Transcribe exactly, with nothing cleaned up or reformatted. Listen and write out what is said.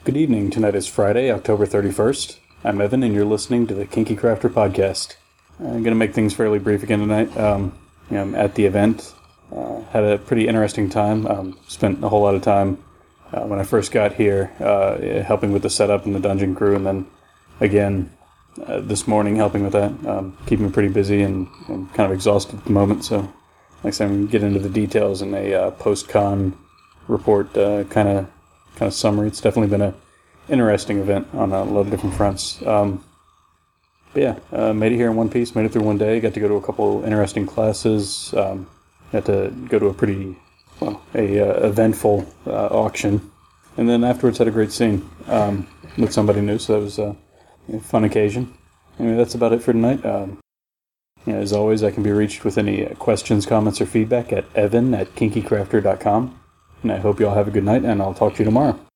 Good evening. Tonight is Friday, October thirty-first. I'm Evan, and you're listening to the Kinky Crafter Podcast. I'm going to make things fairly brief again tonight. Um, you know, I'm at the event. Uh, had a pretty interesting time. Um, spent a whole lot of time uh, when I first got here uh, helping with the setup and the dungeon crew, and then again uh, this morning helping with that. Um, keeping me pretty busy and, and kind of exhausted at the moment, so like I said, I'm going to get into the details in a uh, post-con report uh, kind of kind of summary. It's definitely been a interesting event on a lot of different fronts. Um, but yeah, uh, made it here in one piece, made it through one day, got to go to a couple interesting classes, um, got to go to a pretty, well, a uh, eventful uh, auction, and then afterwards had a great scene um, with somebody new, so that was uh, a fun occasion. Anyway, that's about it for tonight. Um, yeah, as always, I can be reached with any questions, comments, or feedback at evan at kinky crafter dot com. And I hope you all have a good night, and I'll talk to you tomorrow.